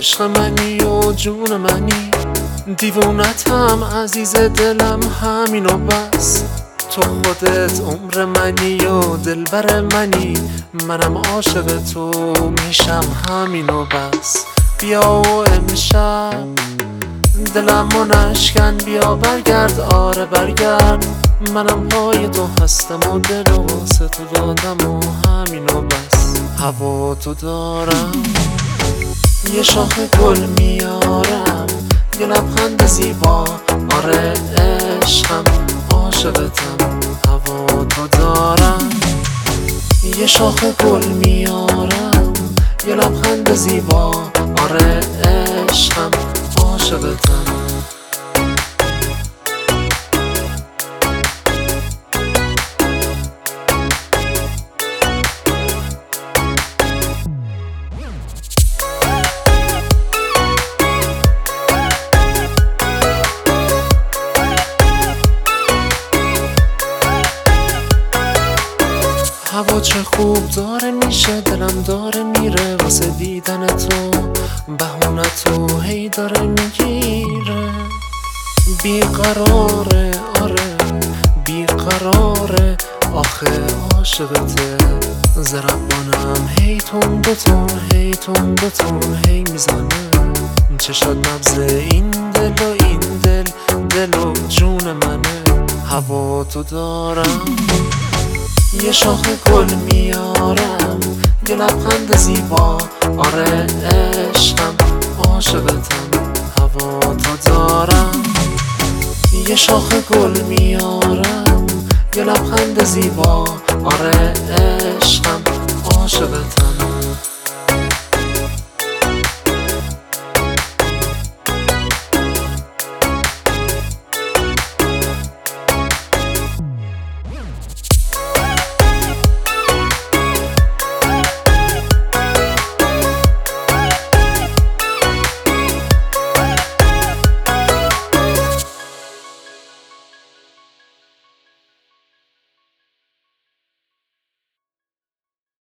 عشق منی و جون منی، دیوونتم عزیز دلم همین و بس. تو خودت عمر منی و دلبر منی، منم عاشق تو میشم همین و بس. بیا و امشب دلمو نشکن، بیا برگرد آره برگرد، منم پای تو هستم و دل و واسه تو دادم و همین و بس. هوا تو دارم، یه شاخ گل میارم، یه لبخند زیبا آره عشقم عاشقتم. هوا تو دارم، یه شاخ گل میارم، یه لبخند زیبا آره عشقم عاشقتم. هوا چه خوب داره میشه، دلم داره میره واسه دیدن تو، بهونه تو هی داره میگیره. بیقراره آره بیقراره، آخه عاشقته. زربانم هی تون بتون هی میزنه، چشات نبض این دل و این دل و جون منه. هوا تو دارم، یه شاخ گل میارم، یه لبخند زیبا آره عشقم عاشقتم. هوا تو دارم، یه شاخ گل میارم، یه لبخند زیبا آره عشقم عاشقتم.